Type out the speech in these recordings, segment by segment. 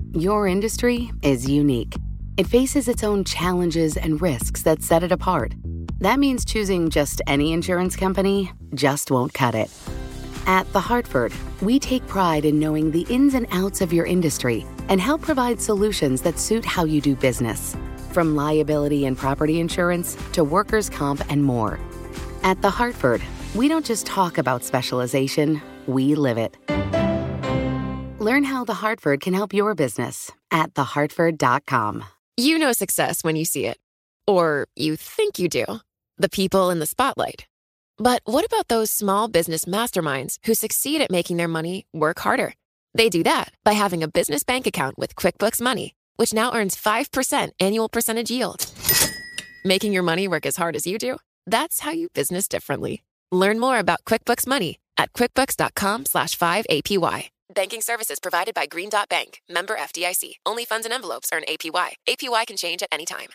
Your industry is unique. It faces its own challenges and risks that set it apart. That means choosing just any insurance company just won't cut it. At The Hartford, we take pride in knowing the ins and outs of your industry and help provide solutions that suit how you do business. From liability and property insurance to workers' comp and more. At The Hartford, we don't just talk about specialization, we live it. Learn how The Hartford can help your business at thehartford.com. You know success when you see it. Or you think you do. The people in the spotlight. But what about those small business masterminds who succeed at making their money work harder? They do that by having a business bank account with QuickBooks Money, which now earns 5% annual percentage yield. Making your money work as hard as you do? That's how you business differently. Learn more about QuickBooks Money at quickbooks.com/5APY. Banking services provided by Green Dot Bank. Member FDIC. Only funds and envelopes earn APY. APY can change at any time.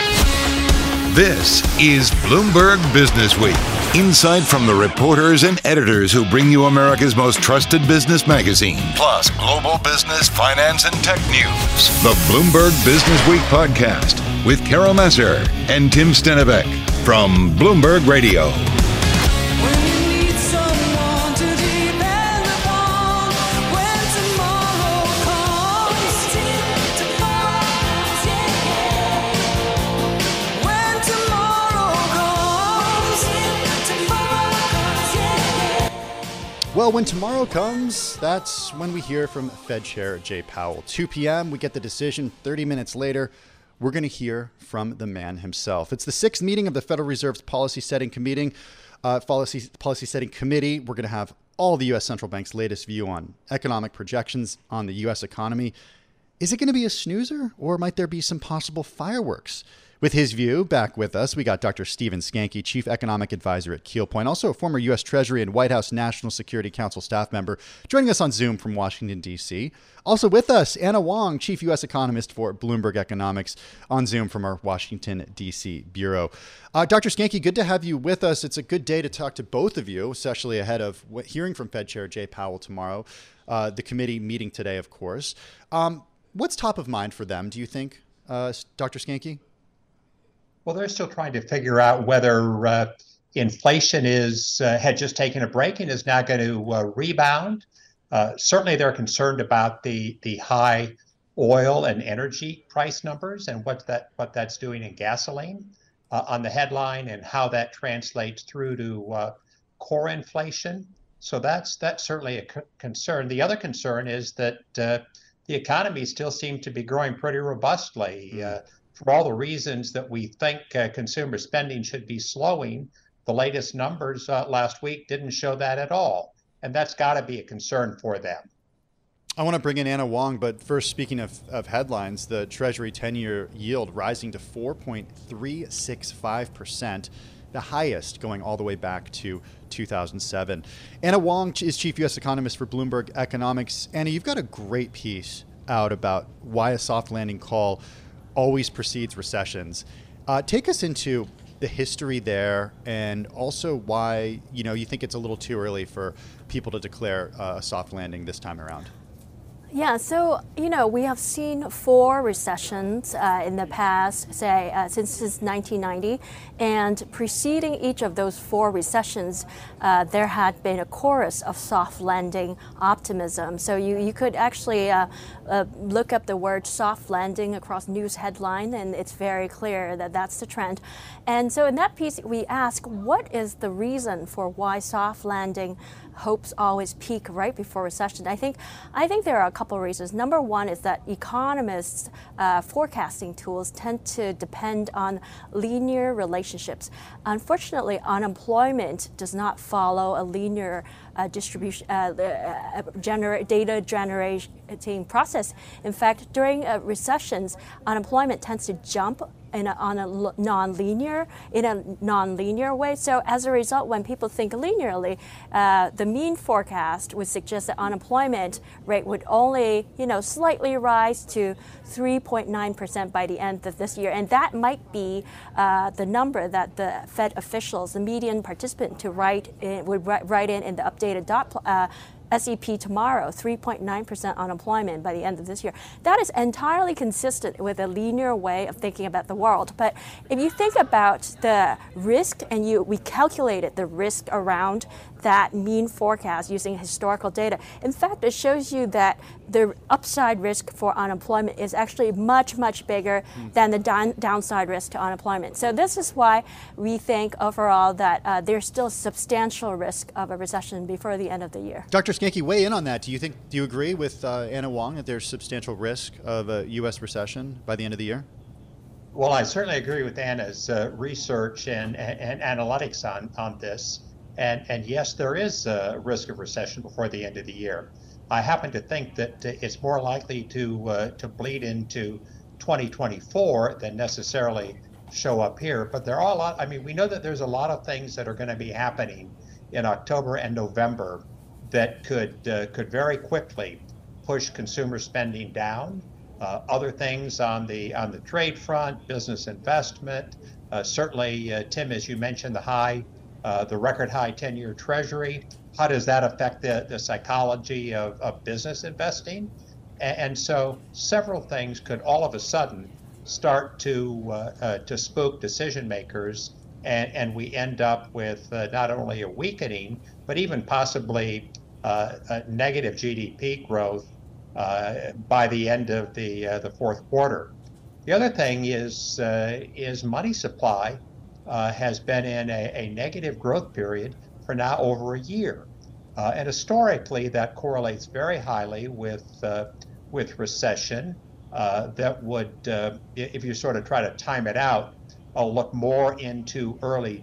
This is Bloomberg Business Week. Insight from the reporters and editors who bring you America's most trusted business magazine. Plus, global business, finance, and tech news. The Bloomberg Business Week podcast with Carol Messer and Tim Stenivek from Bloomberg Radio. Well, when tomorrow comes, that's when we hear from Fed Chair Jay Powell. 2 p.m., we get the decision. 30 minutes later, we're going to hear from the man himself. It's the sixth meeting of the Federal Reserve's Policy Setting Committee. We're going to have all the U.S. Central Bank's latest view on economic projections on the U.S. economy. Is it going to be a snoozer, or might there be some possible fireworks? With his view, back with us, we got Dr. Stephen Skanke, Chief Economic Advisor at Keel Point, also a former U.S. Treasury and White House National Security Council staff member, joining us on Zoom from Washington, D.C. Also with us, Anna Wong, Chief U.S. Economist for Bloomberg Economics, on Zoom from our Washington, D.C. bureau. Dr. Skanke, good to have you with us. It's a good day to talk to both of you, especially ahead of hearing from Fed Chair Jay Powell tomorrow, the committee meeting today, of course. What's top of mind for them, do you think, Dr. Skanke? Well, they're still trying to figure out whether inflation had just taken a break and is now going to rebound. Certainly, they're concerned about the high oil and energy price numbers and what that's doing in gasoline on the headline, and how that translates through to core inflation. So that's certainly a concern. The other concern is that the economy still seems to be growing pretty robustly. For all the reasons that we think consumer spending should be slowing, the latest numbers last week didn't show that at all. And that's got to be a concern for them. I want to bring in Anna Wong, but first, speaking of headlines, the Treasury 10-year yield rising to 4.365%, the highest going all the way back to 2007. Anna Wong is Chief U.S. Economist for Bloomberg Economics. Anna, you've got a great piece out about why a soft landing call always precedes recessions. Take us into the history there, and also why you think it's a little too early for people to declare a soft landing this time around. Yeah, so, we have seen 4 recessions in the past, say, since 1990. And preceding each of those 4 recessions, there had been a chorus of soft landing optimism. So you could actually look up the word soft landing across news headline, and it's very clear that that's the trend. And so in that piece, we ask, what is the reason for why soft landing hopes always peak right before recession? I think there are a couple of reasons. Number one is that economists' forecasting tools tend to depend on linear relationships. Unfortunately, unemployment does not follow a linear distribution, data generating process. In fact, during recessions, unemployment tends to jump in a non-linear way. So as a result, when people think linearly, the mean forecast would suggest that unemployment rate would only, slightly rise to 3.9% by the end of this year. And that might be the number that the Fed officials, the median participant, would write in the updated SEP tomorrow, 3.9% unemployment by the end of this year. That is entirely consistent with a linear way of thinking about the world. But if you think about the risk and we calculated the risk around that mean forecast using historical data, in fact, it shows you that the upside risk for unemployment is actually much, much bigger than the downside risk to unemployment. So this is why we think overall that there's still substantial risk of a recession before the end of the year. Dr. Skanke, weigh in on that. Do you agree with Anna Wong that there's substantial risk of a U.S. recession by the end of the year? Well, I certainly agree with Anna's research and analytics on this. And yes, there is a risk of recession before the end of the year. I happen to think that it's more likely to bleed into 2024 than necessarily show up here. But there are a lot. I mean, we know that there's a lot of things that are going to be happening in October and November that could very quickly push consumer spending down. Other things on the trade front, business investment. Certainly, Tim, as you mentioned, the record high 10-year Treasury. How does that affect the psychology of business investing? And so several things could all of a sudden start to spook decision makers, and we end up with not only a weakening, but even possibly a negative GDP growth by the end of the fourth quarter. The other thing is money supply has been in a negative growth period for now over a year. And historically, that correlates very highly with recession. That would, if you sort of try to time it out, look more into early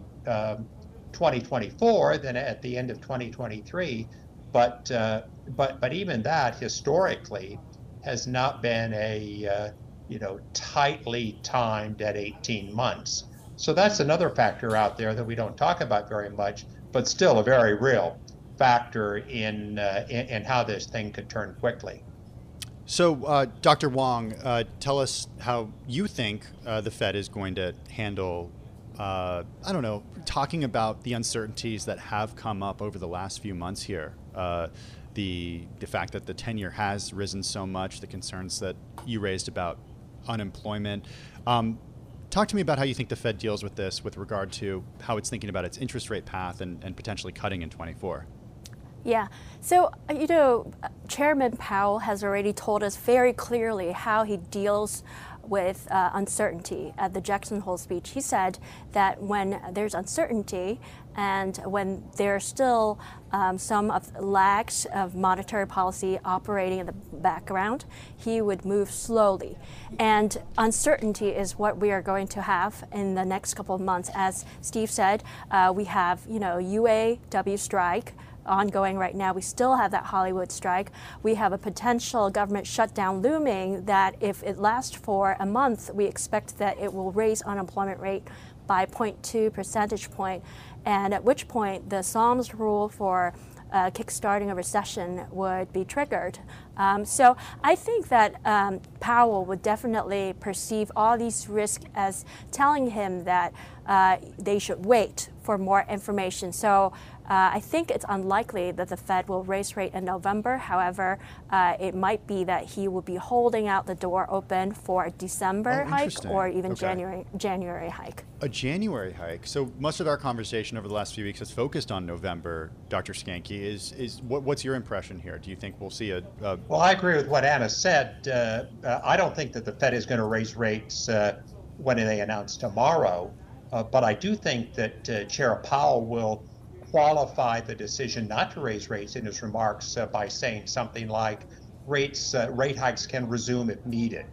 2024 than at the end of 2023. But even that historically has not been a tightly timed at 18 months. So that's another factor out there that we don't talk about very much, but still a very real factor in how this thing could turn quickly. So, Dr. Wong, tell us how you think the Fed is going to handle, talking about the uncertainties that have come up over the last few months here. The fact that the 10-year has risen so much, the concerns that you raised about unemployment. Talk to me about how you think the Fed deals with this with regard to how it's thinking about its interest rate path and potentially cutting in 24. Yeah. So, Chairman Powell has already told us very clearly how he deals with uncertainty at the Jackson Hole speech. He said that when there's uncertainty and when there's still some of lags of monetary policy operating in the background, he would move slowly. And uncertainty is what we are going to have in the next couple of months. As Steve said, we have, UAW strike ongoing right now. We still have that Hollywood strike. We have a potential government shutdown looming that if it lasts for a month, we expect that it will raise unemployment rate by 0.2 percentage point, and at which point the Psalms rule for kickstarting a recession would be triggered. So I think that Powell would definitely perceive all these risks as telling him that they should wait for more information. So I think it's unlikely that the Fed will raise rate in November. However, it might be that he will be holding out the door open for a December hike or even January hike. A January hike. So much of our conversation over the last few weeks has focused on November. Dr. Skanke, what's your impression here? Do you think we'll see a Well, I agree with what Anna said. I don't think that the Fed is going to raise rates when they announce tomorrow. But I do think that Chair Powell will qualify the decision not to raise rates in his remarks by saying something like rate hikes can resume if needed.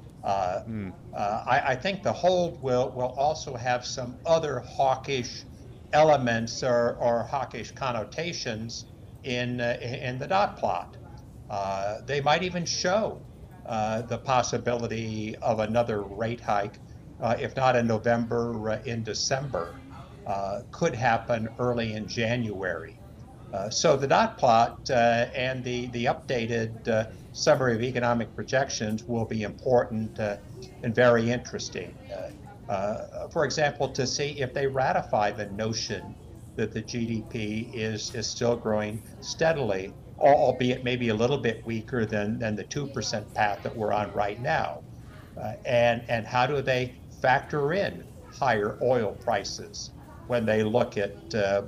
I think the hold will also have some other hawkish elements or hawkish connotations in the dot plot. They might even show the possibility of another rate hike, if not in November, in December. Could happen early in January. So the dot plot and the updated summary of economic projections will be important and very interesting. For example, to see if they ratify the notion that the GDP is still growing steadily albeit maybe a little bit weaker than the 2% path that we're on right now. And how do they factor in higher oil prices when they look at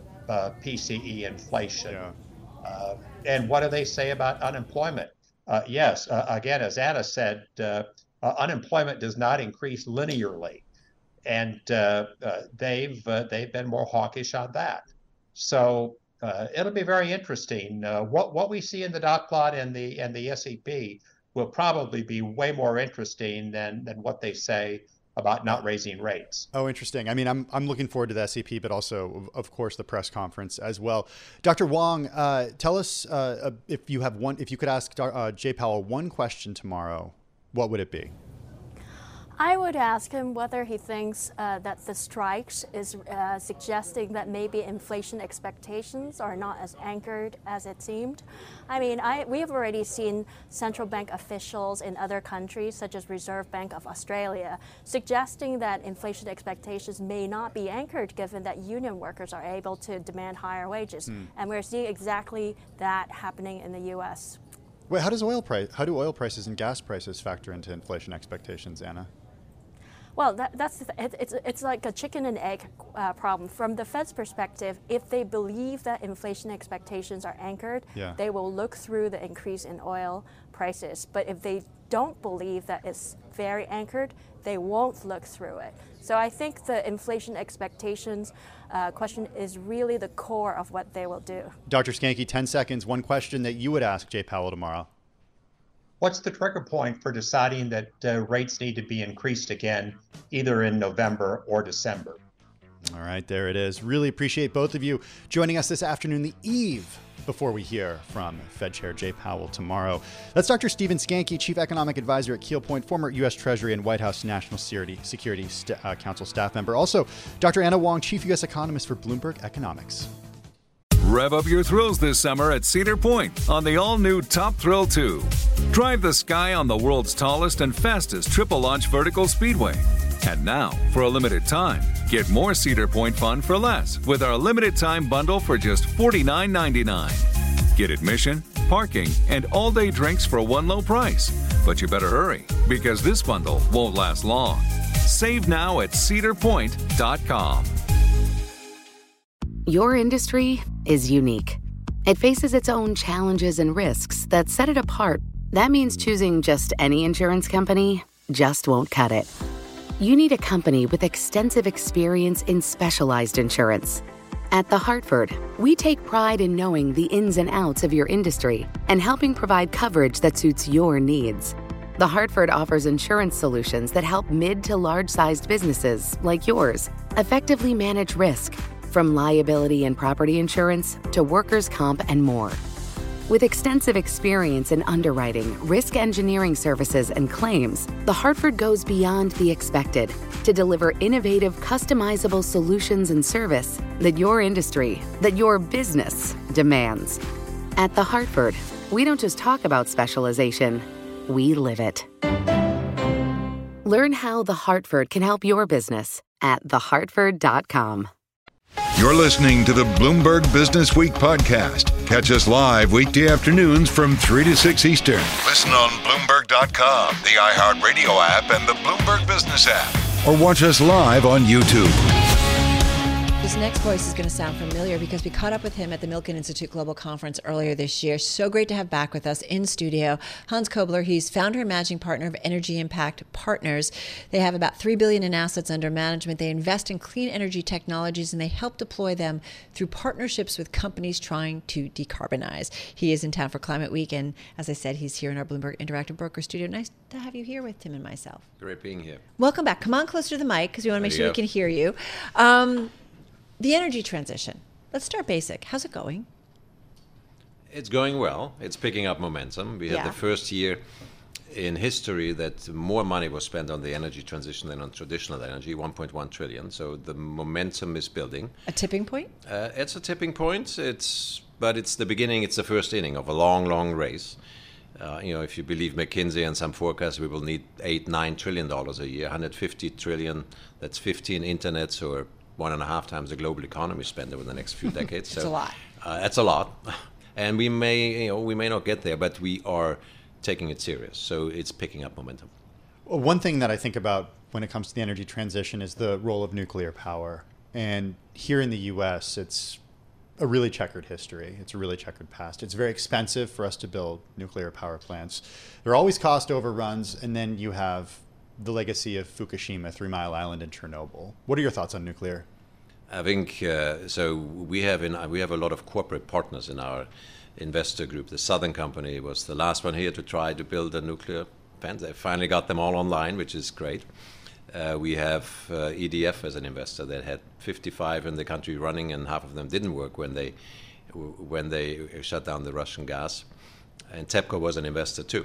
PCE inflation? Yeah. And what do they say about unemployment? Yes, again, as Anna said, unemployment does not increase linearly, and they've been more hawkish on that. So it'll be very interesting. What we see in the dot plot and the SEP will probably be way more interesting than what they say about not raising rates. Oh, interesting. I mean, I'm looking forward to the SEP, but also, of course, the press conference as well. Dr. Wong, tell us if you could ask Jay Powell one question tomorrow, what would it be? I would ask him whether he thinks that the strikes is suggesting that maybe inflation expectations are not as anchored as it seemed. I mean, we have already seen central bank officials in other countries, such as Reserve Bank of Australia, suggesting that inflation expectations may not be anchored given that union workers are able to demand higher wages. And we're seeing exactly that happening in the U.S. Wait, how do oil prices and gas prices factor into inflation expectations, Anna? Well, it's like a chicken and egg problem. From the Fed's perspective, if they believe that inflation expectations are anchored, they will look through the increase in oil prices. But if they don't believe that it's very anchored, they won't look through it. So I think the inflation expectations question is really the core of what they will do. Dr. Schanke, 10 seconds, one question that you would ask Jay Powell tomorrow. What's the trigger point for deciding that rates need to be increased again, either in November or December? All right, there it is. Really appreciate both of you joining us this afternoon, the eve before we hear from Fed Chair Jay Powell tomorrow. That's Dr. Stephen Schanke, Chief Economic Advisor at Keel Point, former U.S. Treasury and White House National Security Council staff member. Also, Dr. Anna Wong, Chief U.S. Economist for Bloomberg Economics. Rev up your thrills this summer at Cedar Point on the all-new Top Thrill 2. Drive the sky on the world's tallest and fastest triple-launch vertical speedway. And now, for a limited time, get more Cedar Point fun for less with our limited-time bundle for just $49.99. Get admission, parking, and all-day drinks for one low price. But you better hurry, because this bundle won't last long. Save now at cedarpoint.com. Your industry is unique. It faces its own challenges and risks that set it apart. That means choosing just any insurance company just won't cut it. You need a company with extensive experience in specialized insurance. At The Hartford, we take pride in knowing the ins and outs of your industry and helping provide coverage that suits your needs. The Hartford offers insurance solutions that help mid to large-sized businesses like yours effectively manage risk, from liability and property insurance to workers' comp and more. With extensive experience in underwriting, risk engineering services, and claims, The Hartford goes beyond the expected to deliver innovative, customizable solutions and service that your industry, that your business demands. At The Hartford, we don't just talk about specialization, we live it. Learn how The Hartford can help your business at thehartford.com. You're listening to the Bloomberg Business Week podcast. Catch us live weekday afternoons from 3 to 6 Eastern. Listen on Bloomberg.com, the iHeartRadio app, and the Bloomberg Business app. Or watch us live on YouTube. This next voice is going to sound familiar because we caught up with him at the Milken Institute Global Conference earlier this year. So great to have back with us in studio Hans Kobler. He's founder and managing partner of Energy Impact Partners. They have about $3 billion in assets under management. They invest in clean energy technologies and they help deploy them through partnerships with companies trying to decarbonize. He is in town for Climate Week, and as I said, he's here in our Bloomberg Interactive Broker studio. Nice to have you here with Tim and myself. Great being here. Welcome back. Come on closer to the mic because we want to make sure we can hear you. The energy transition. Let's start basic. How's it going? It's going well. It's picking up momentum. We had the first year in history that more money was spent on the energy transition than on traditional energy, 1.1 trillion. So the momentum is building. A tipping point? It's a tipping point. But it's the beginning. It's the first inning of a long, long race. If you believe McKinsey and some forecasts, we will need $8-9 trillion a year, 150 trillion. That's 15 internets or 1.5 times the global economy spend over the next few decades. That's a lot. That's a lot. And we may not get there, but we are taking it serious. So it's picking up momentum. Well, one thing that I think about when it comes to the energy transition is the role of nuclear power. And here in the U.S., it's a really checkered history. It's a really checkered past. It's very expensive for us to build nuclear power plants. There are always cost overruns, and then you have the legacy of Fukushima, 3 Mile Island, and Chernobyl. What are your thoughts on nuclear? I think so. We have a lot of corporate partners in our investor group. The Southern Company was the last one here to try to build a nuclear plant. They finally got them all online, which is great. We have EDF as an investor that had 55 in the country running, and half of them didn't work when they shut down the Russian gas. And TEPCO was an investor too.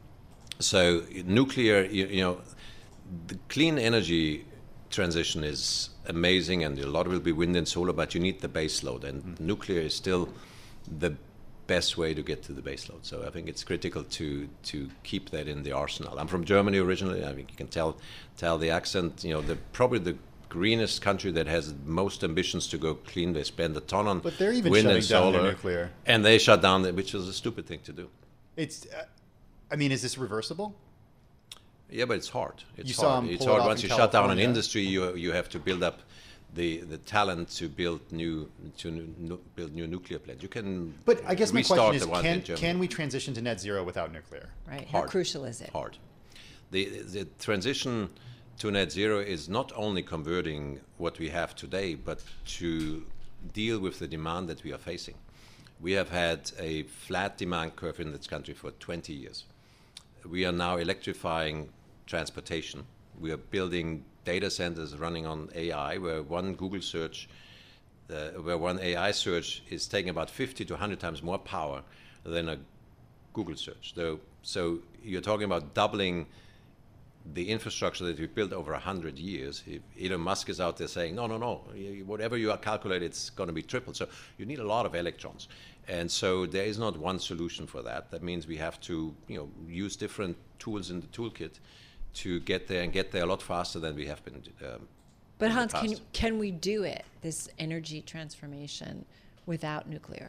So nuclear, the clean energy transition is amazing, and a lot will be wind and solar, but you need the base load, and nuclear is still the best way to get to the base load. So I think it's critical to keep that in the arsenal. I'm from Germany originally. I think you can tell the accent. Probably the greenest country that has most ambitions to go clean. They spend a ton on but they're even wind shutting and solar, down their nuclear. And they shut down, which is a stupid thing to do. It's, is this reversible? Yeah, but it's hard. It's hard. It's hard. Once you shut down an industry, you have to build up the talent to build new nuclear plants. You can. But I guess my question is, can we transition to net zero without nuclear? Right. Hard. How crucial is it? Hard. The transition to net zero is not only converting what we have today, but to deal with the demand that we are facing. We have had a flat demand curve in this country for 20 years. We are now electrifying transportation. We are building data centers running on AI, where one Google search, where one AI search is taking about 50 to 100 times more power than a Google search. So you're talking about doubling the infrastructure that we built over 100 years. If Elon Musk is out there saying, no, whatever you calculate, it's going to be tripled. So you need a lot of electrons. And so there is not one solution for that. That means we have to use different tools in the toolkit to get there, and get there a lot faster than we have been. But Hans, can we do it, this energy transformation, without nuclear?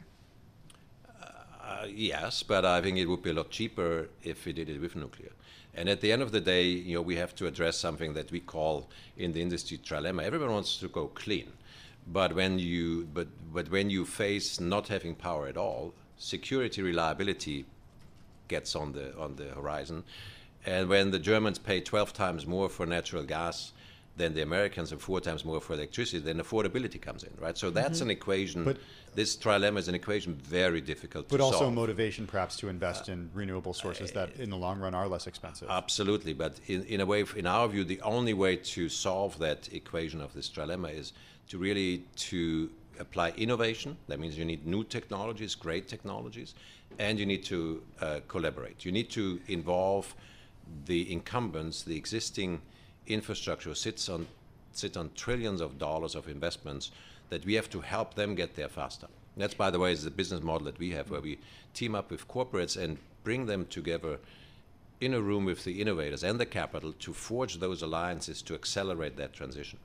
Yes, but I think it would be a lot cheaper if we did it with nuclear. And at the end of the day, we have to address something that we call in the industry trilemma. Everyone wants to go clean, but when you face not having power at all, security, reliability gets on the horizon. And when the Germans pay 12 times more for natural gas than the Americans and 4 times more for electricity, then affordability comes in, right? So that's an equation. But this trilemma is an equation very difficult to solve. But also motivation perhaps to invest in renewable sources that in the long run are less expensive. Absolutely. But in a way, in our view, the only way to solve that equation of this trilemma is to apply innovation. That means you need new technologies, great technologies, and you need to collaborate. You need to involve the incumbents, the existing infrastructure sits on trillions of dollars of investments that we have to help them get there faster. That's, by the way, is the business model that we have, where we team up with corporates and bring them together in a room with the innovators and the capital to forge those alliances to accelerate that transition.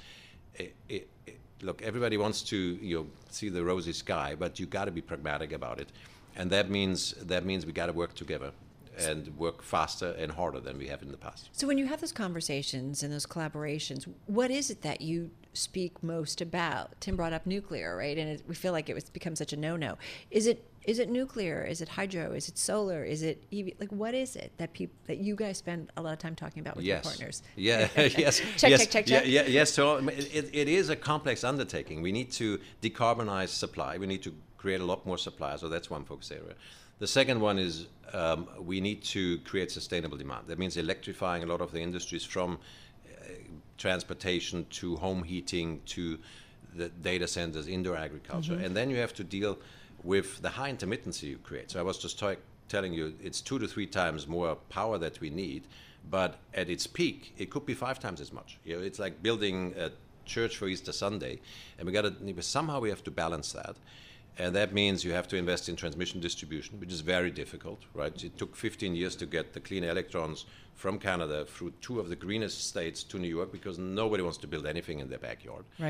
Look, everybody wants to see the rosy sky, but you got to be pragmatic about it, and that means we got to work together and work faster and harder than we have in the past. So when you have those conversations and those collaborations, what is it that you speak most about? Tim brought up nuclear, right? And we feel like it's become such a no-no. Is it nuclear? Is it hydro? Is it solar? Is it EV? Like, what is it that you guys spend a lot of time talking about with your partners? Yeah, yes. Check. Yes. So it is a complex undertaking. We need to decarbonize supply. We need to create a lot more supply. So that's one focus area. The second one is we need to create sustainable demand. That means electrifying a lot of the industries, from transportation to home heating to the data centers, indoor agriculture. And then you have to deal with the high intermittency you create. So I was just telling you, it's 2 to 3 times more power that we need, but at its peak, it could be 5 times as much. It's like building a church for Easter Sunday, and somehow we have to balance that. And that means you have to invest in transmission distribution, which is very difficult, right? It took 15 years to get the clean electrons from Canada through 2 of the greenest states to New York, because nobody wants to build anything in their backyard. Right.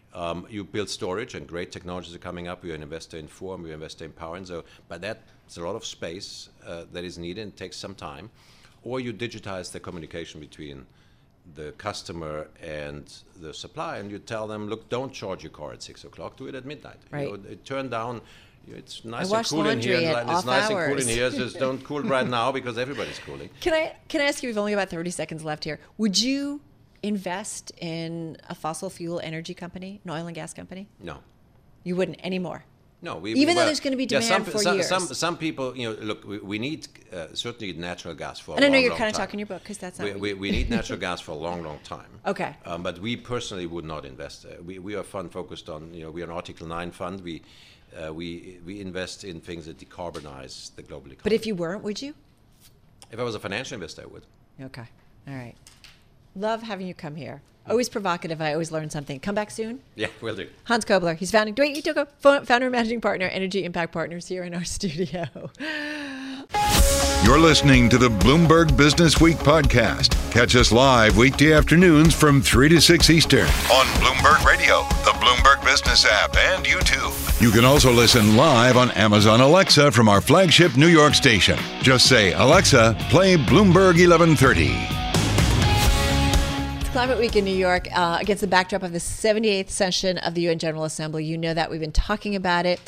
You build storage, and great technologies are coming up. We're an investor in Form, we're an investor in Power, and so, but that's a lot of space that is needed and takes some time. Or you digitize the communication between the customer and the supplier, and you tell them, look, don't charge your car at 6 o'clock, do it at midnight. Right. Turn down. It's nice I and cool in here. It's nice and cool in here. Just don't cool right now because everybody's cooling. Can I ask you? We've only about 30 seconds left here. Would you invest in a fossil fuel energy company, an oil and gas company? No. You wouldn't anymore. No, even though there's going to be demand for years. Some people, look, we need certainly natural gas for. And I know you're kind of talking your book because that's not. We need natural gas for a long, long time. Okay. But we personally would not invest. We are fund focused on. We are an Article 9 fund. We invest in things that decarbonize the global economy. But if you weren't, would you? If I was a financial investor, I would. Okay. All right. Love having you come here. Always provocative. I always learn something. Come back soon. Yeah, will do. Hans Kobler. He's founder and managing partner, Energy Impact Partners, here in our studio. You're listening to the Bloomberg Business Week podcast. Catch us live weekday afternoons from 3 to 6 Eastern on Bloomberg Radio, the Bloomberg Business app, and YouTube. You can also listen live on Amazon Alexa from our flagship New York station. Just say, Alexa, play Bloomberg 1130. Climate Week in New York against the backdrop of the 78th session of the UN General Assembly. You know that we've been talking about it.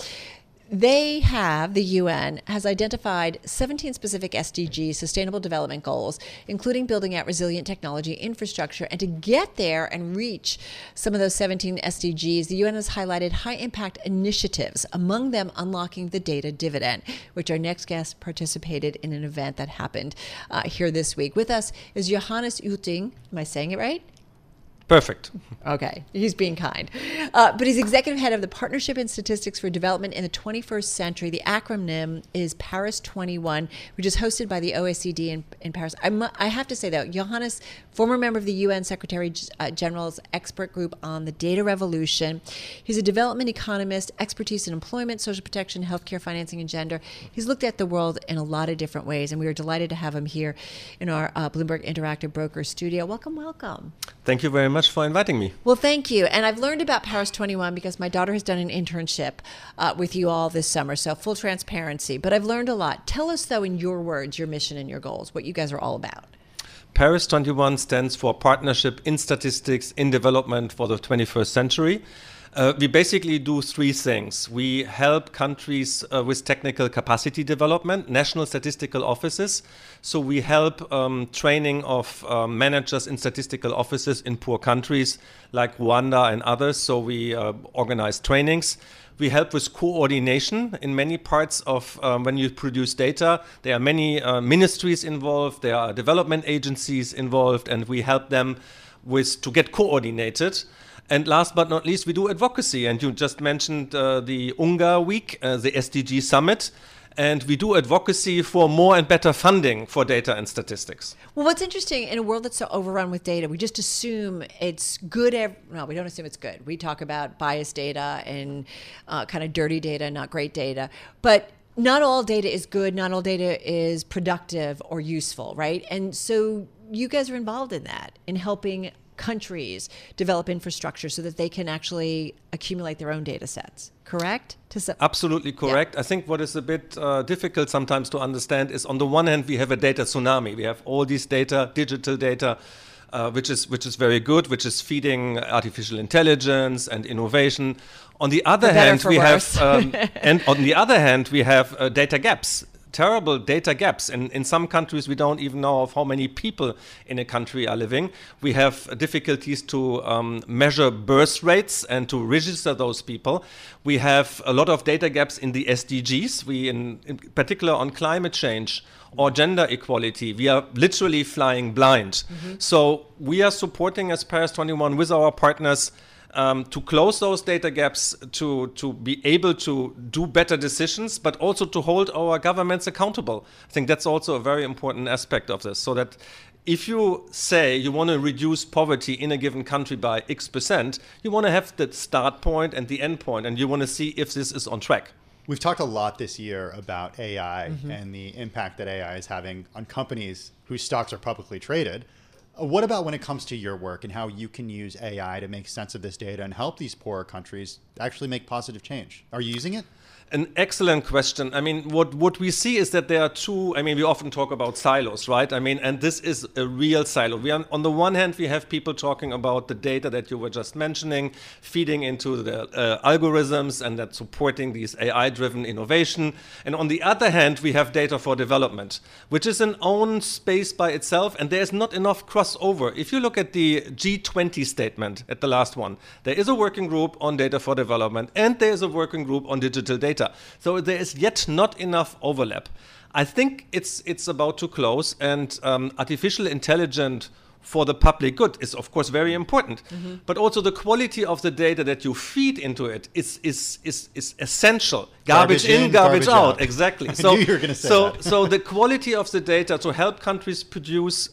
The UN has identified 17 specific SDGs, Sustainable Development Goals, including building out resilient technology infrastructure. And to get there and reach some of those 17 SDGs, the UN has highlighted high-impact initiatives, among them unlocking the data dividend, which our next guest participated in an event that happened here this week. With us is Johannes Uting. Am I saying it right? Perfect. Okay, he's being kind. But he's executive head of the Partnership and Statistics for Development in the 21st Century. The acronym is Paris 21, which is hosted by the OECD in Paris. I have to say, though, Johannes, former member of the UN Secretary General's expert group on the data revolution. He's a development economist, expertise in employment, social protection, healthcare, financing, and gender. He's looked at the world in a lot of different ways, and we are delighted to have him here in our Bloomberg Interactive Brokers studio. Welcome, welcome. Thank you very much for inviting me. Well, thank you. And I've learned about Paris 21 because my daughter has done an internship with you all this summer, so full transparency. But I've learned a lot. Tell us, though, in your words, your mission and your goals, what you guys are all about. Paris 21 stands for Partnership in Statistics in Development for the 21st Century. We basically do three things. We help countries with technical capacity development, national statistical offices. So we help training of managers in statistical offices in poor countries like Rwanda and others. So we organize trainings. We help with coordination in many parts of when you produce data. There are many ministries involved. There are development agencies involved, and we help them to get coordinated. And last but not least, we do advocacy. And you just mentioned the UNGA Week, the SDG Summit. And we do advocacy for more and better funding for data and statistics. Well, what's interesting, in a world that's so overrun with data, we just assume it's good. No, we don't assume it's good. We talk about biased data and kind of dirty data, not great data. But not all data is good. Not all data is productive or useful, right? And so you guys are involved in that, in helping countries develop infrastructure so that they can actually accumulate their own data sets, correct? Absolutely correct. Yeah. I think what is a bit difficult sometimes to understand is, on the one hand, we have a data tsunami. We have all these data, digital data, which is very good, which is feeding artificial intelligence and innovation. On the other hand, we have data gaps. Terrible data gaps. In some countries, we don't even know of how many people in a country are living. We have difficulties to measure birth rates and to register those people. We have a lot of data gaps in the SDGs. We, in particular on climate change or gender equality, we are literally flying blind. Mm-hmm. So we are supporting as Paris 21 with our partners to close those data gaps, to be able to do better decisions, but also to hold our governments accountable. I think that's also a very important aspect of this, so that if you say you want to reduce poverty in a given country by X%, you want to have the start point and the end point, and you want to see if this is on track. We've talked a lot this year about AI and the impact that AI is having on companies whose stocks are publicly traded. What about when it comes to your work and how you can use AI to make sense of this data and help these poorer countries actually make positive change? Are you using it? An excellent question. I mean, what we see is that there are two, I mean, we often talk about silos, right? I mean, and this is a real silo. On the one hand, we have people talking about the data that you were just mentioning, feeding into the algorithms and that supporting these AI-driven innovation. And on the other hand, we have data for development, which is an own space by itself, and there's not enough crossover. If you look at the G20 statement, at the last one, there is a working group on data for development, and there is a working group on digital data. So there is yet not enough overlap. I think it's about to close, and artificial intelligence for the public good is of course very important. Mm-hmm. But also the quality of the data that you feed into it is essential. Garbage in, garbage out. Exactly. I knew you were going to say that. So the quality of the data to help countries produce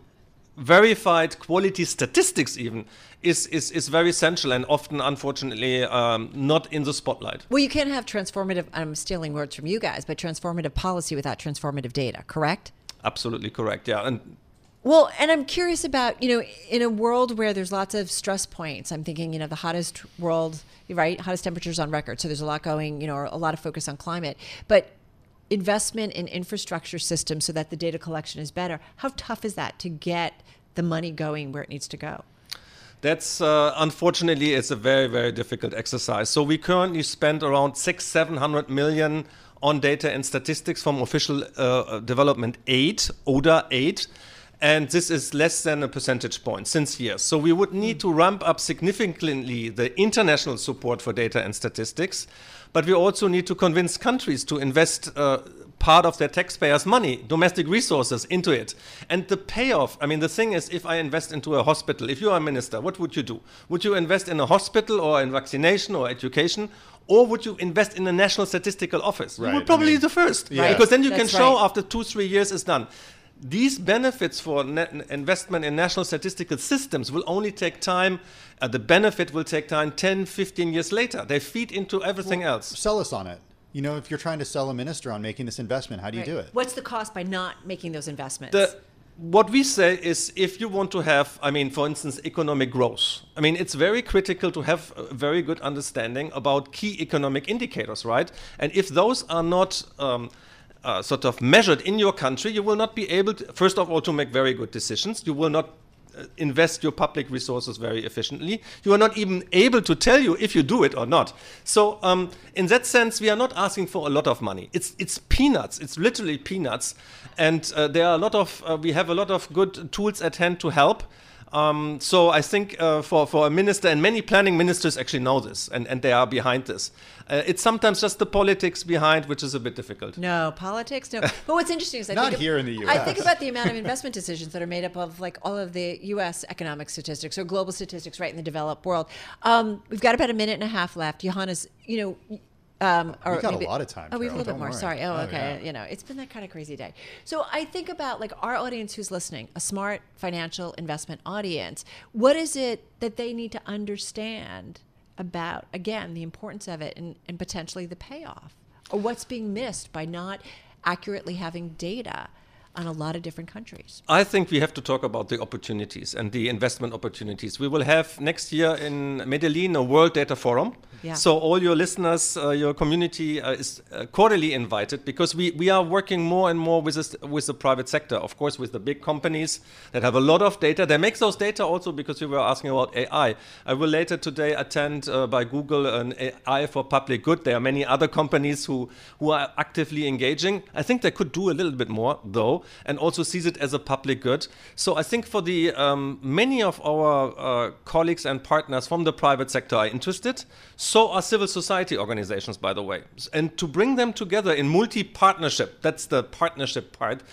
verified quality statistics even is very essential and often, unfortunately, not in the spotlight. Well, you can't have transformative, I'm stealing words from you guys, but transformative policy without transformative data, correct? Absolutely correct, yeah. Well, and I'm curious about, in a world where there's lots of stress points, I'm thinking, the hottest world, right? Hottest temperatures on record. So there's a lot going, a lot of focus on climate. But investment in infrastructure systems so that the data collection is better. How tough is that to get the money going where it needs to go? That's unfortunately, it's a very, very difficult exercise. So we currently spend around 600-700 million on data and statistics from official development aid, ODA aid. And this is less than a percentage point since years. So we would need to ramp up significantly the international support for data and statistics. But we also need to convince countries to invest part of their taxpayers' money, domestic resources, into it. And the payoff, I mean, the thing is, if I invest into a hospital, if you are a minister, what would you do? Would you invest in a hospital or in vaccination or education? Or would you invest in a national statistical office? Right. You would probably the first, yeah. Because then you can show right. after 2-3 years it's done. These benefits for investment in national statistical systems will only take time. The benefit will take time 10, 15 years later. They feed into everything else. Sell us on it. If you're trying to sell a minister on making this investment, how do you do it? What's the cost by not making those investments? What we say is if you want to have, for instance, economic growth, it's very critical to have a very good understanding about key economic indicators, right? And if those are not sort of measured in your country, you will not be able to, first of all, to make very good decisions. You will not invest your public resources very efficiently. You are not even able to tell you if you do it or not. So in that sense, we are not asking for a lot of money. It's peanuts. It's literally peanuts. And there are we have a lot of good tools at hand to help. So I think for a minister, and many planning ministers actually know this, and they are behind this. It's sometimes just the politics behind, which is a bit difficult. No, politics, no. But what's interesting is Not here in the U.S. I think about the amount of investment decisions that are made up of like all of the U.S. economic statistics or global statistics, right, in the developed world. We've got about a minute and a half left. Johannes, we've got a lot of time. Oh, we have a little bit more. Worry. Sorry. Oh, okay. Yeah. It's been that kind of crazy day. So I think about like our audience who's listening, a smart financial investment audience. What is it that they need to understand about, again, the importance of it and potentially the payoff? Or what's being missed by not accurately having data on a lot of different countries? I think we have to talk about the opportunities and the investment opportunities. We will have next year in Medellin a World Data Forum. Yeah. So all your listeners, your community is cordially invited, because we are working more and more with the private sector, of course, with the big companies that have a lot of data. They make those data also because we were asking about AI. I will later today attend by Google an AI for public good. There are many other companies who are actively engaging. I think they could do a little bit more, though, and also sees it as a public good. So I think for the many of our colleagues and partners from the private sector are interested. So are civil society organizations, by the way. And to bring them together in multi-partnership, that's the partnership part,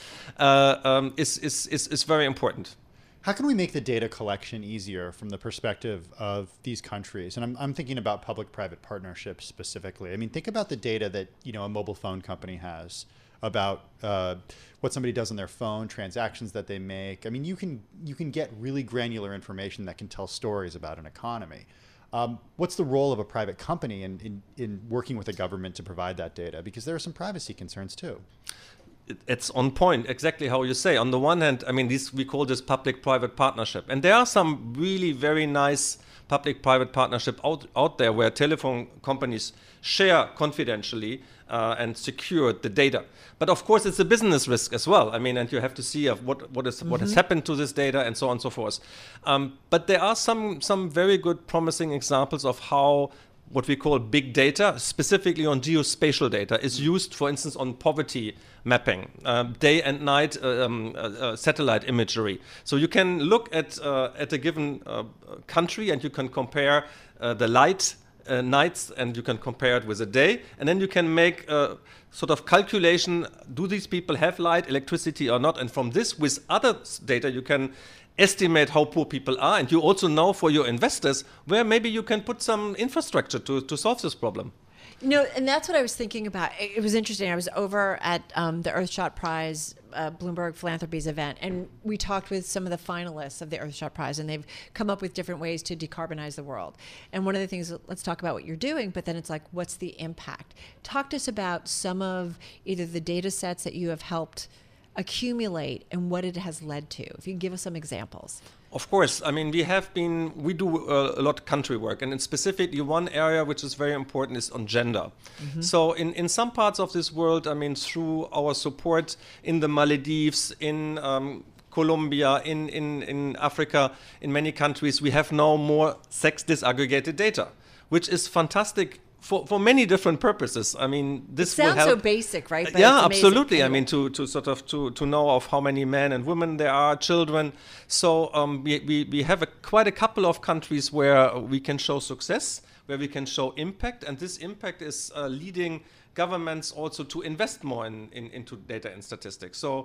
is very important. How can we make the data collection easier from the perspective of these countries? And I'm thinking about public-private partnerships specifically. Think about the data that a mobile phone company has about what somebody does on their phone, transactions that they make. You can get really granular information that can tell stories about an economy. What's the role of a private company in working with a government to provide that data? Because there are some privacy concerns too. it's on point, exactly how you say. On the one hand, I mean, we call this public-private partnership. And there are some really very nice public-private partnership out there where telephone companies share confidentially and secure the data. But of course, it's a business risk as well. I mean, and you have to see what has happened to this data and so on and so forth. But there are some very good promising examples of how what we call big data, specifically on geospatial data, is used, for instance, on poverty mapping, day and night satellite imagery. So you can look at a given country and you can compare the nights and you can compare it with a day, and then you can make a sort of calculation, do these people have light, electricity or not? And from this, with other data, you can estimate how poor people are, and you also know for your investors where maybe you can put some infrastructure to solve this problem. No, and that's what I was thinking about. It was interesting. I was over at the Earthshot Prize, Bloomberg Philanthropies event, and we talked with some of the finalists of the Earthshot Prize, and they've come up with different ways to decarbonize the world. And one of the things, let's talk about what you're doing, but then it's like, what's the impact? Talk to us about some of either the data sets that you have helped accumulate and what it has led to. If you can give us some examples. Of course. I mean, we do a lot of country work, and in specifically one area which is very important is on gender. Mm-hmm. So in some parts of this world, I mean, through our support in the Maldives, in Colombia, in Africa, in many countries, we have now more sex disaggregated data, which is fantastic for many different purposes. I mean, this will help. Sounds so basic, right? But yeah, absolutely. I mean, to sort of to know of how many men and women there are, children. So we have quite a couple of countries where we can show success, where we can show impact, and this impact is leading governments also to invest more into data and statistics. So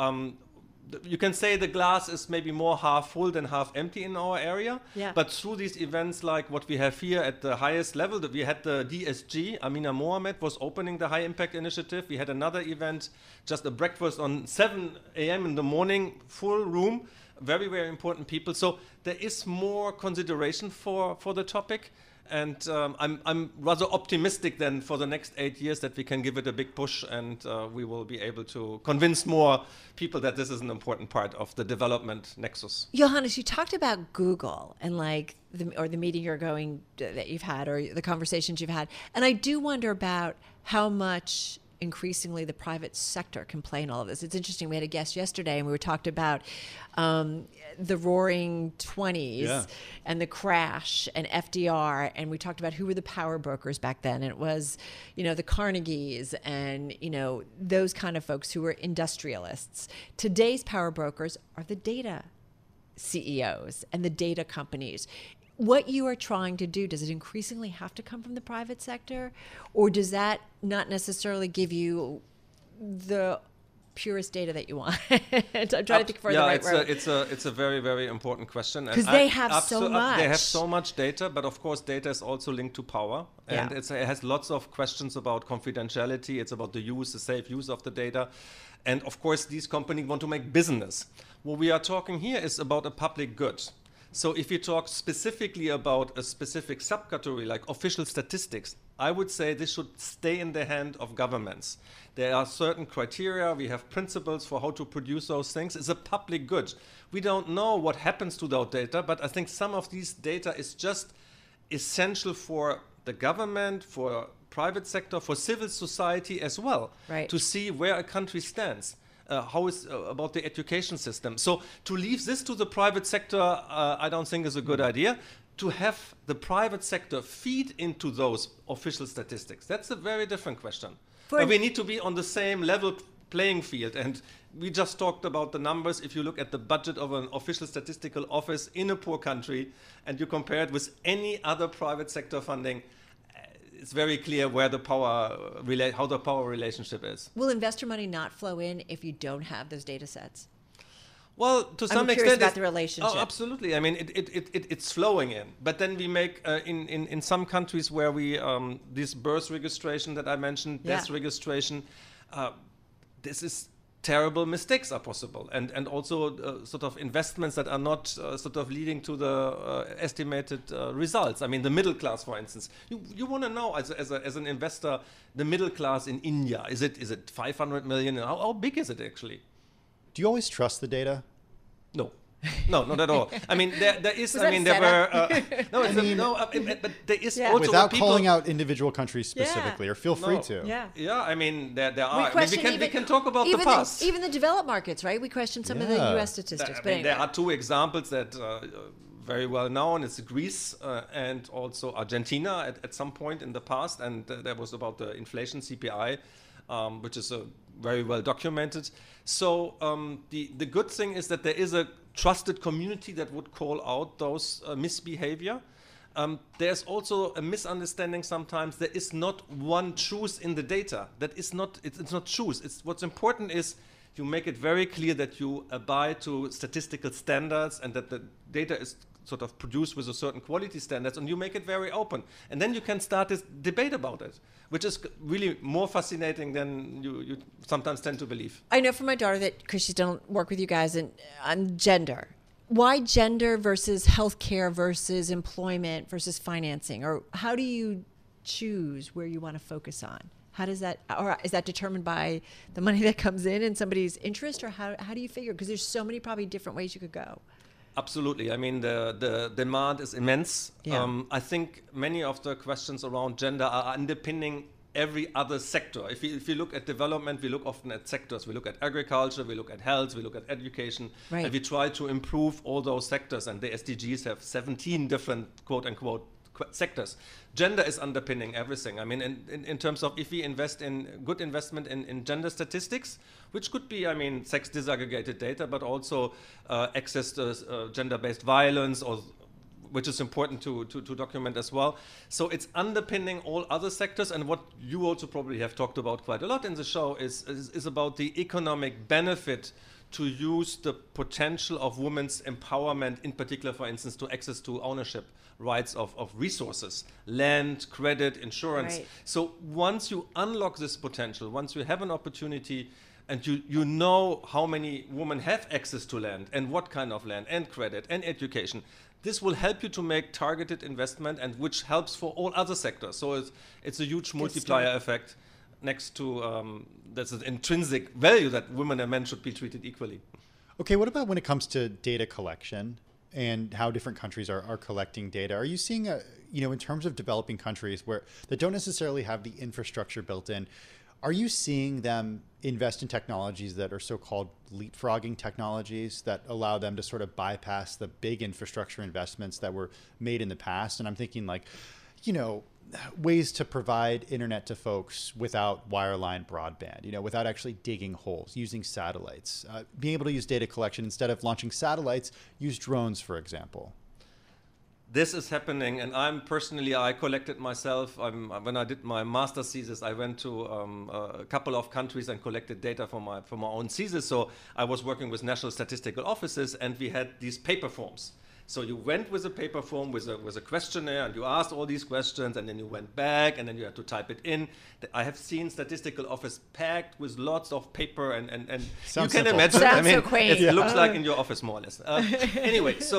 you can say the glass is maybe more half full than half empty in our area. Yeah. But through these events like what we have here at the highest level, we had the DSG, Amina Mohamed was opening the High Impact Initiative. We had another event, just a breakfast on 7 a.m. in the morning, full room, very, very important people. So there is more consideration for the topic. And I'm rather optimistic then for the next 8 years that we can give it a big push, and we will be able to convince more people that this is an important part of the development nexus. Johannes, you talked about Google and like the meeting that you've had or the conversations you've had, and I do wonder about how much increasingly the private sector can play in all of this. It's interesting. We had a guest yesterday and we talked about the roaring 20s and the crash and FDR. And we talked about who were the power brokers back then. And it was, the Carnegies and, those kind of folks who were industrialists. Today's power brokers are the data CEOs and the data companies. What you are trying to do, does it increasingly have to come from the private sector, or does that not necessarily give you the purest data that you want? I'm trying to think for the right road. It's a very, very important question. Because they have so much. They have so much data, but of course data is also linked to power. And it has lots of questions about confidentiality. It's about the safe use of the data. And of course, these companies want to make business. What we are talking here is about a public good. So if you talk specifically about a specific subcategory like official statistics, I would say this should stay in the hand of governments. There are certain criteria, we have principles for how to produce those things. It's a public good. We don't know what happens to that data, but I think some of these data is just essential for the government, for private sector, for civil society as well, to see where a country stands. How is about the education system. So to leave this to the private sector, I don't think is a good idea. To have the private sector feed into those official statistics, that's a very different question. But we need to be on the same level playing field. And we just talked about the numbers. If you look at the budget of an official statistical office in a poor country and you compare it with any other private sector funding, it's very clear where how the power relationship is. Will investor money not flow in if you don't have those data sets? Well, to some extent, I'm curious about the relationship. Oh, absolutely. I mean, it's flowing in. But then we make in some countries where we this birth registration that I mentioned, death registration, this is terrible mistakes are possible, and also sort of investments that are not sort of leading to the estimated results. I mean, the middle class, for instance, you want to know as an investor, the middle class in India, is it 500 million? How big is it actually? Do you always trust the data? No, not at all. I mean, there is. Was I mean, there were. but there is Yeah. also Without people, calling out individual countries specifically, or feel free No. to. Yeah. I mean, there are. We question we can talk about the past. even the developed markets, right? We question some of the Yeah. U.S. statistics. I But mean, anyway. there are two examples that very well known. It's Greece and also Argentina at some point in the past, and there was about the inflation CPI, which is very well documented. So the good thing is that there is a trusted community that would call out those misbehavior. There's also a misunderstanding sometimes. There is not one truth in the data. That is not. It's not truth. It's what's important is you make it very clear that you abide to statistical standards and that the data is sort of produced with a certain quality standards, and you make it very open. And then you can start this debate about it, which is really more fascinating than you sometimes tend to believe. I know from my daughter that, because she's done work with you guys on gender. Why gender versus healthcare versus employment versus financing? Or how do you choose where you want to focus on? How does that, or is that determined by the money that comes in and somebody's interest, or how do you figure? Because there's so many probably different ways you could go. Absolutely. I mean, the demand is immense. Yeah. I think many of the questions around gender are underpinning every other sector. If you look at development, we look often at sectors. We look at agriculture, we look at health, we look at education, right. And we try to improve all those sectors. And the SDGs have 17 different quote-unquote sectors. Gender is underpinning everything. I mean, in terms of if we invest in good investment in gender statistics, which could be, I mean, sex disaggregated data, but also access to gender-based violence, or which is important to document as well. So it's underpinning all other sectors. And what you also probably have talked about quite a lot in the show is about the economic benefit to use the potential of women's empowerment, in particular, for instance, to access to ownership rights of resources, land, credit, insurance. Right. So once you unlock this potential, once you have an opportunity and you know how many women have access to land and what kind of land and credit and education, this will help you to make targeted investment, and which helps for all other sectors. So it's a huge multiplier effect next to that's an intrinsic value that women and men should be treated equally. Okay, what about when it comes to data collection and how different countries are collecting data? Are you seeing, in terms of developing countries that don't necessarily have the infrastructure built in, are you seeing them invest in technologies that are so-called leapfrogging technologies that allow them to sort of bypass the big infrastructure investments that were made in the past? And I'm thinking like, ways to provide internet to folks without wireline broadband, without actually digging holes, using satellites, being able to use data collection instead of launching satellites, use drones, for example. This is happening, and I collected myself. When I did my master's thesis, I went to a couple of countries and collected data for my own thesis. So I was working with national statistical offices, and we had these paper forms. So you went with a paper form with a questionnaire, and you asked all these questions, and then you went back, and then you had to type it in. I have seen statistical office packed with lots of paper, and you can imagine. Sounds so quaint. It looks like in your office more or less. Anyway, so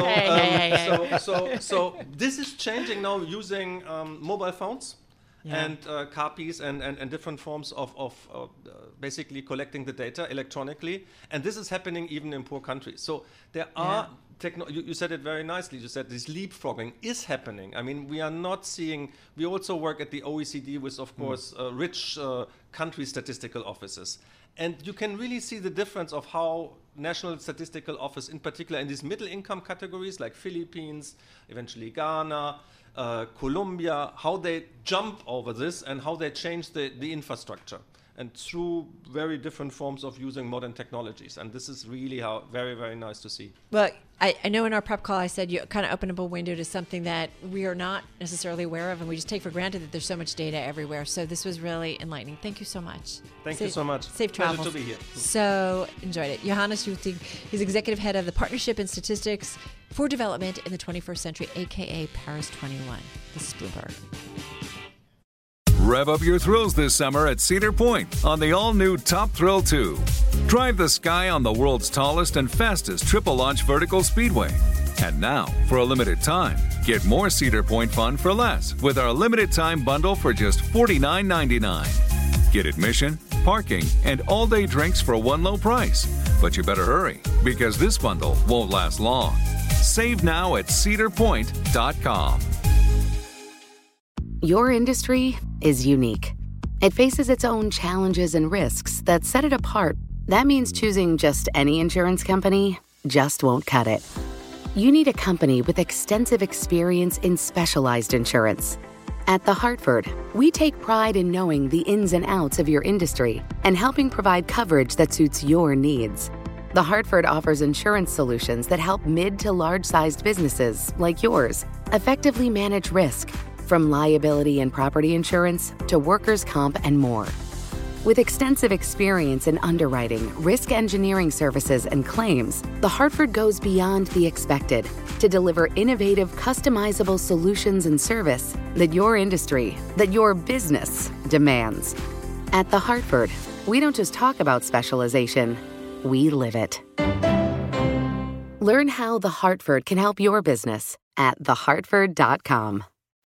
this is changing now using mobile phones. Yeah. And copies and different forms of basically collecting the data electronically. And this is happening even in poor countries. So there are, you said it very nicely, you said this leapfrogging is happening. I mean, we are not seeing, we also work at the OECD with, of course, rich country statistical offices. And you can really see the difference of how National Statistical Office, in particular in these middle income categories like Philippines, eventually Ghana, Colombia, how they jump over this and how they change the infrastructure, and through very different forms of using modern technologies. And this is really very, very nice to see. Well, I know in our prep call I said you kind of opened up a window to something that we are not necessarily aware of, and we just take for granted that there's so much data everywhere. So this was really enlightening. Thank you so much. Thank you so much. Safe travels. Pleasure to be here. So enjoyed it. Johannes Huting, he's executive head of the Partnership in Statistics for Development in the 21st Century, aka Paris 21. This is Bloomberg. Rev up your thrills this summer at Cedar Point on the all-new Top Thrill 2. Drive the sky on the world's tallest and fastest triple-launch vertical speedway. And now, for a limited time, get more Cedar Point fun for less with our limited-time bundle for just $49.99. Get admission, parking, and all-day drinks for one low price. But you better hurry, because this bundle won't last long. Save now at cedarpoint.com. Your industry is unique. It faces its own challenges and risks that set it apart. That means choosing just any insurance company just won't cut it. You need a company with extensive experience in specialized insurance. At The Hartford, we take pride in knowing the ins and outs of your industry and helping provide coverage that suits your needs. The Hartford offers insurance solutions that help mid to large-sized businesses like yours effectively manage risk, from liability and property insurance to workers' comp and more. With extensive experience in underwriting, risk engineering services, and claims, The Hartford goes beyond the expected to deliver innovative, customizable solutions and service that your industry, that your business demands. At The Hartford, we don't just talk about specialization, we live it. Learn how The Hartford can help your business at thehartford.com.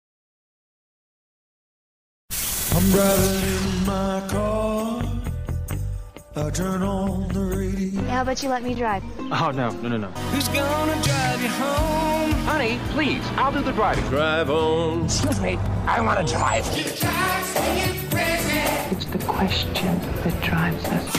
I'm driving in my car, I turn on the radio. How about you let me drive? Oh, no. Who's gonna drive you home? Honey, please, I'll do the driving. Drive on. Excuse me, I want to drive. It's the question that drives us.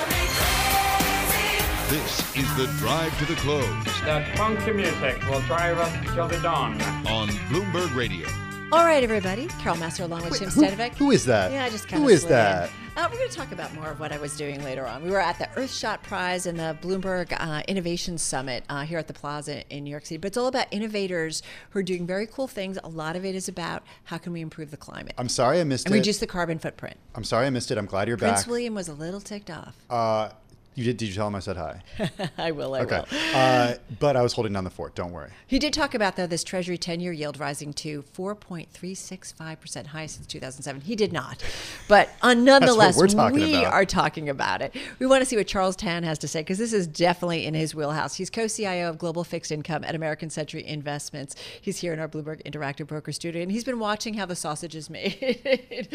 This is the Drive to the Close. That funky music will drive us till the dawn. On Bloomberg Radio. All right, everybody. Carol Massar along with Tim Stanovic. Who is that? Yeah, I just kind of Who is that? We're going to talk about more of what I was doing later on. We were at the Earthshot Prize and the Bloomberg Innovation Summit here at the Plaza in New York City. But it's all about innovators who are doing very cool things. A lot of it is about how can we improve the climate. I'm sorry I missed it. And reduce the carbon footprint. I'm sorry I missed it. I'm glad you're back. Prince William was a little ticked off. Did you tell him I said hi? I will. Okay. But I was holding down the fort. Don't worry. He did talk about, though, this Treasury 10-year yield rising to 4.365%, highest since 2007. He did not. But nonetheless, we are talking about it. We want to see what Charles Tan has to say, because this is definitely in his wheelhouse. He's co-CIO of Global Fixed Income at American Century Investments. He's here in our Bloomberg Interactive Broker Studio, and he's been watching how the sausage is made.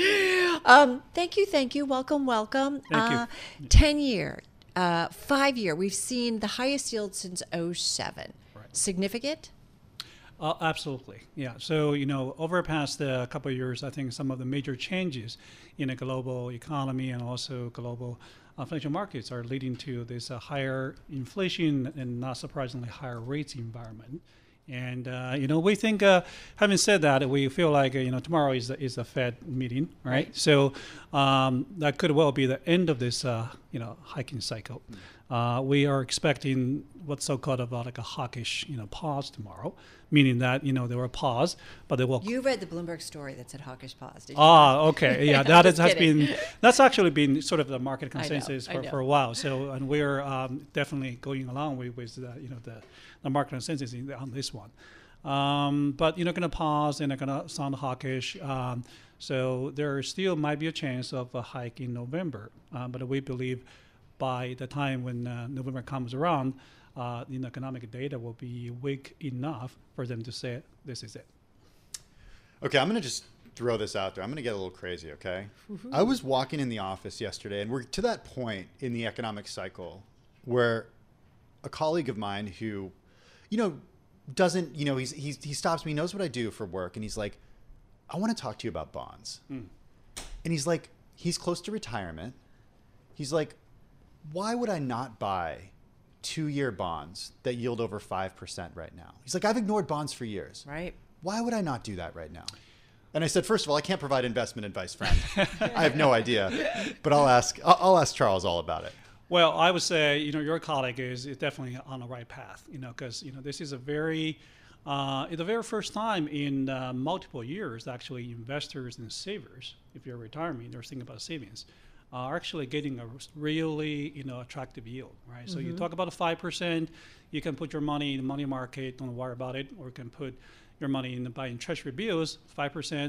Thank you. Welcome. Thank you. 10-year. 5-year, we've seen the highest yield since 2007. Right. Significant? Absolutely, yeah. So, over the past couple of years, I think some of the major changes in the global economy and also global financial markets are leading to this higher inflation and, not surprisingly, higher rates environment. And, we think, having said that, we feel like, tomorrow is the Fed meeting, right? So that could well be the end of this, hiking cycle. We are expecting what's so-called about like a hawkish, pause tomorrow, meaning that, there were a pause, but they will... You read the Bloomberg story that said hawkish pause, did you? Okay. Yeah, that's actually been sort of the market consensus for a while. So, and we're definitely going along with the market consensus on this one. But going to pause and they're going to sound hawkish. So there still might be a chance of a hike in November. But we believe by the time when November comes around, economic data will be weak enough for them to say, this is it. Okay, I'm going to just throw this out there. I'm going to get a little crazy, okay? I was walking in the office yesterday, and we're to that point in the economic cycle where a colleague of mine who, doesn't, he stops me, knows what I do for work, and he's like, I want to talk to you about bonds. And he's like, he's close to retirement. He's like, why would I not buy 2-year bonds that yield over 5% right now? He's like, I've ignored bonds for years. Right. Why would I not do that right now? And I said, first of all, I can't provide investment advice, friend. I have no idea, but I'll ask Charles all about it. Well, I would say, your colleague is definitely on the right path, because, this is the very first time in multiple years, actually, investors and savers, if you're retiring, they're thinking about savings, are actually getting a really, attractive yield, right? So you talk about a 5%, you can put your money in the money market, don't worry about it, or you can put your money in buying treasury bills, 5%,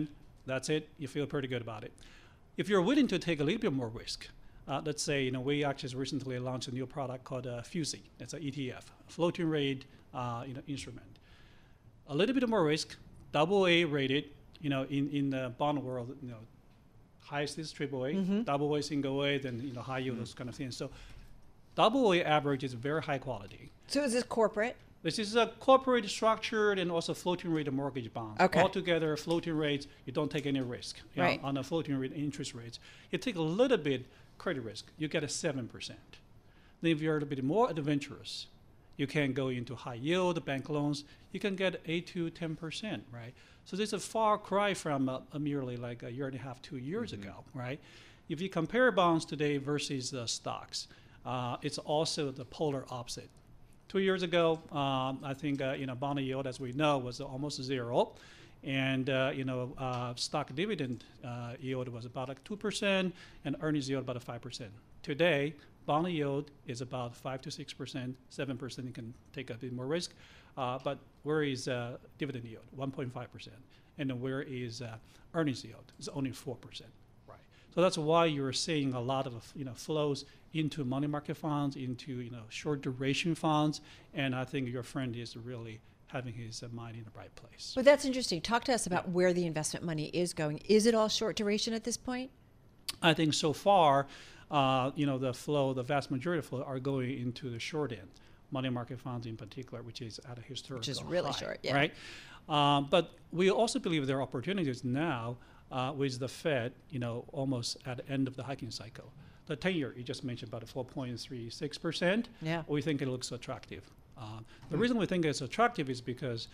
That's it. You feel pretty good about it. If you're willing to take a little bit more risk, let's say, we actually recently launched a new product called FUSI. It's an ETF, floating rate, instrument. A little bit more risk, AA rated, in the bond world, highest is AAA, AA single A, then high yield, those kind of things. So AA average is very high quality. So is this corporate? This is a corporate structured and also floating rate mortgage bonds. Okay. Altogether, floating rates, you don't take any risk right. On the floating rate interest rates. You take a little bit credit risk, you get a 7%. Then if you're a little bit more adventurous, you can go into high yield bank loans, you can get 8 to 10%, right? So this is a far cry from merely like a year and a half, 2 years ago, right? If you compare bonds today versus stocks, it's also the polar opposite. 2 years ago, I think bond yield, as we know, was almost zero, and stock dividend yield was about like 2%, and earnings yield about 5%. Today, bond yield is about 5 to 6%, 7%. You can take a bit more risk, but where is dividend yield? 1.5%, and then where is earnings yield? It's only 4%. So that's why you're seeing a lot of flows into money market funds, into short duration funds, and I think your friend is really having his mind in the right place. Well, that's interesting. Talk to us about where the investment money is going. Is it all short duration at this point? I think so far, the flow, the vast majority of flow are going into the short end, money market funds in particular, which is at a historical which is really high, short, yeah. Right? But we also believe there are opportunities now. With the Fed, almost at the end of the hiking cycle. The 10-year, you just mentioned about 4.36%. Yeah. We think it looks attractive. The reason we think it's attractive is because,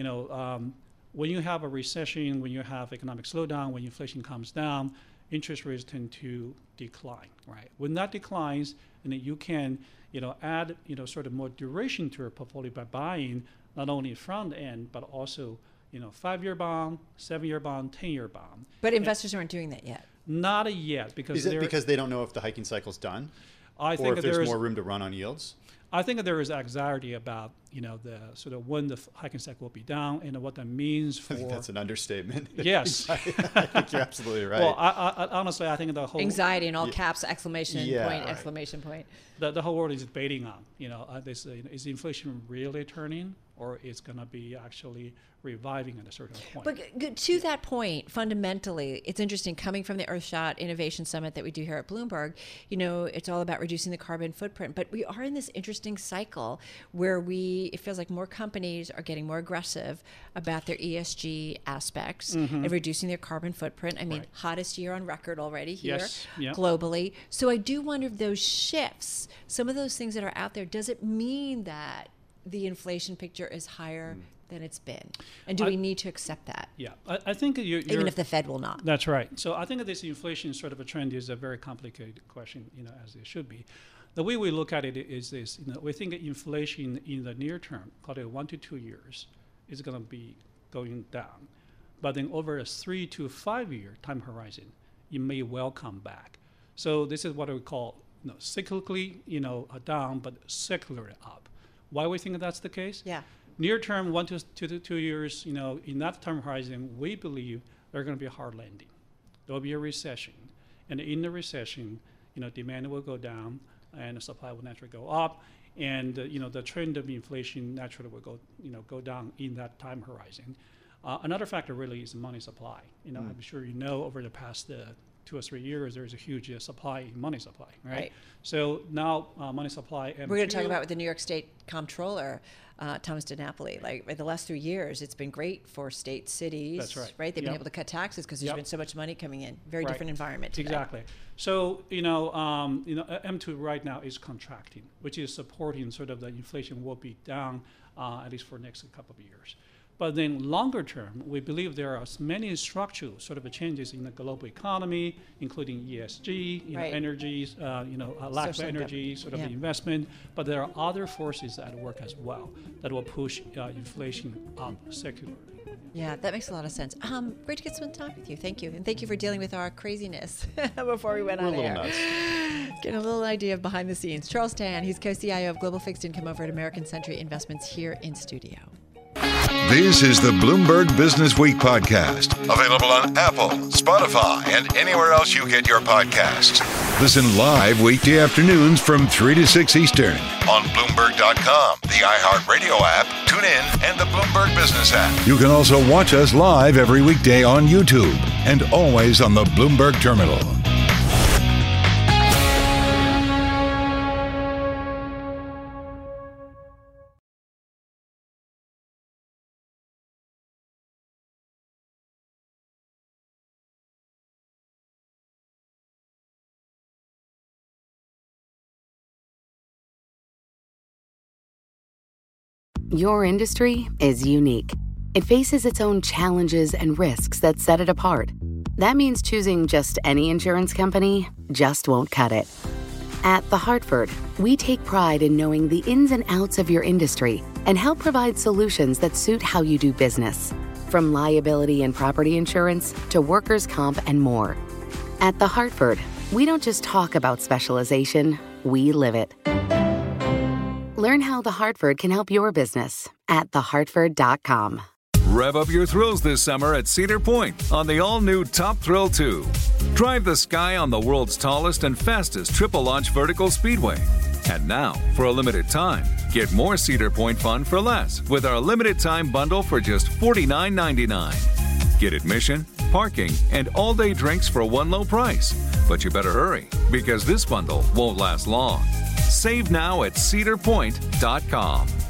when you have a recession, when you have economic slowdown, when inflation comes down, interest rates tend to decline, right? When that declines, and then you can, add, sort of more duration to your portfolio by buying not only front end, but also 5-year bond, 7-year bond, 10-year bond. But investors aren't doing that yet. Not yet, because is it because they don't know if the hiking cycle's done, I think or if there's more room to run on yields? I think there is anxiety about the sort of when the hiking cycle will be down and what that means for. I think that's an understatement. Yes, I think you're absolutely right. Well, I honestly, I think the whole anxiety in all caps, exclamation point, exclamation point. The whole world is debating on this. Is inflation really turning, or it's going to be actually reviving at a certain point? But to that point, fundamentally, it's interesting coming from the Earthshot Innovation Summit that we do here at Bloomberg. It's all about reducing the carbon footprint, but we are in this interesting cycle where it feels like more companies are getting more aggressive about their ESG aspects and reducing their carbon footprint. I mean, hottest year on record already here globally. So I do wonder if those shifts, some of those things that are out there, does it mean that the inflation picture is higher than it's been? And do we need to accept that? Yeah, I think you're even if the Fed will not. That's right. So I think that this inflation sort of a trend is a very complicated question, as it should be. The way we look at it is this, we think inflation in the near term, call it 1 to 2 years, is going to be going down. But then over a 3 to 5 year time horizon, it may well come back. So this is what we call cyclically, down, but secularly up. Why we think that's the case? Yeah. Near term, 1 to 2 years, in that time horizon, we believe there's going to be a hard landing. There will be a recession. And in the recession, demand will go down and the supply will naturally go up. And, the trend of inflation naturally will go down in that time horizon. Another factor really is money supply. I'm sure over the past 2 or 3 years, there's a huge money supply, right? So now money supply. We're going to talk about with the New York State Comptroller, Thomas DiNapoli. Like the last 3 years, it's been great for state, cities. That's right. Right? They've been able to cut taxes because there's been so much money coming in. Very different environment today. Exactly. So M2 right now is contracting, which is supporting sort of the inflation will be down at least for the next couple of years. But then longer term, we believe there are many structural sort of changes in the global economy, including ESG, energy, lack of energy, sort of the investment. But there are other forces at work as well that will push inflation up secularly. Yeah, that makes a lot of sense. Great to get some time with you. Thank you. And thank you for dealing with our craziness before we went on air. We're a little nuts. Get a little idea of behind the scenes. Charles Tan, he's co-CIO of Global Fixed Income over at American Century Investments here in studio. This is the Bloomberg Business Week podcast, available on Apple, Spotify, and anywhere else you get your podcasts. Listen live weekday afternoons from 3 to 6 Eastern on Bloomberg.com, the iHeartRadio app, TuneIn, and the Bloomberg Business app. You can also watch us live every weekday on YouTube and always on the Bloomberg Terminal. Your industry is unique. It faces its own challenges and risks that set it apart. That means choosing just any insurance company just won't cut it. At The Hartford, we take pride in knowing the ins and outs of your industry and help provide solutions that suit how you do business. From liability and property insurance to workers' comp and more. At The Hartford, we don't just talk about specialization, we live it. Learn how The Hartford can help your business at thehartford.com. Rev up your thrills this summer at Cedar Point on the all-new Top Thrill 2. Drive the sky on the world's tallest and fastest triple-launch vertical speedway. And now, for a limited time, get more Cedar Point fun for less with our limited-time bundle for just $49.99. Get admission, parking, and all-day drinks for one low price. But you better hurry, because this bundle won't last long. Save now at cedarpoint.com.